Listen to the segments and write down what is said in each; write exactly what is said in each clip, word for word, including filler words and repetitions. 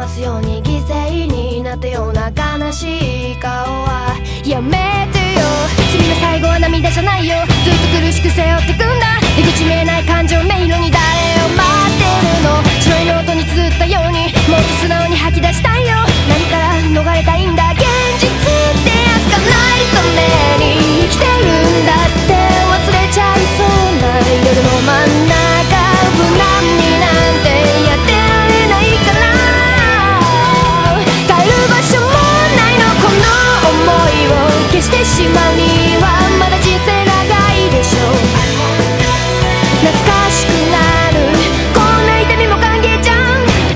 ますように犠牲になったような悲しい顔はやめてよ。君の最後は涙じゃないよ。ずっと苦しく背負ってくんだ。出口見えない感情迷路に誰を待ってるの。白いノートに綴ったようにもっと素直に吐き出したいよ。何から逃れたいんだ。現実ってやつかないために生きてるんだって忘れちゃいそうな夜の真ん中無難になんてやってられないから帰る場所もないの。この想いを消してしまうにはまだ人生長いでしょ。懐かしくなるこんな痛みも歓迎じゃん。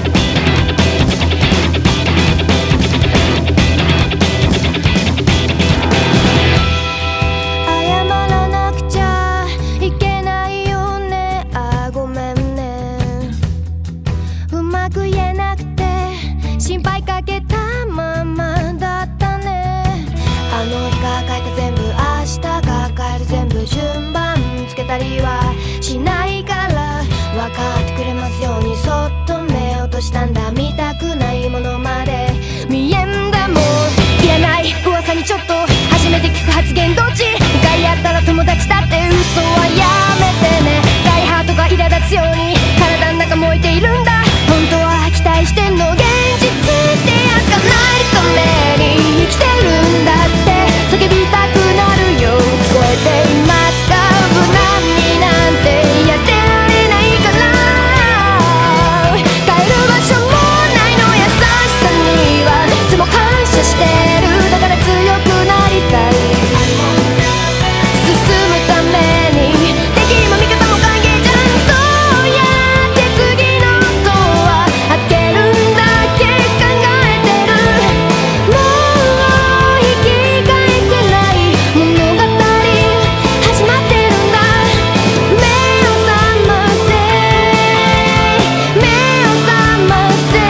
謝らなくちゃいけないよね。あ、ごめんね。うまく言えなくて心配かけたままだったね。あの日が書いた全部明日が帰る全部順番つけたりはしないから分かってくれますようにそっと目を落としたんだ。見たくないものまで見えんだもん。言えない噂にちょっと初めて聞く発言どっち。向かい合ったら友達だって嘘はやめてね。大ハートが苛立つように体の中燃えているんだ。本当は期待してんの。現実ってやつがないために生きてるんだって叫びたくなるよ。聞こえていますか。無難になんてやってられないから帰る場所もないの。優しさにはいつも感謝してる。だから強くなりたい。進むために敵も味方も歓迎じゃん。どうやって次のドア開けるんだっけ考えてる。もう引き返せない物語始まってるんだ。目を覚ませ目を覚ませ。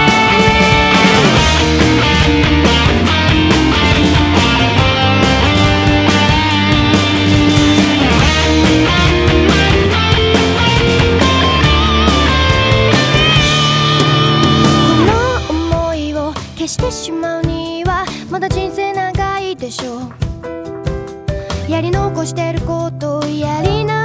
この想いを消してしまうにはまだ人生長いでしょ。やり残してることをやりな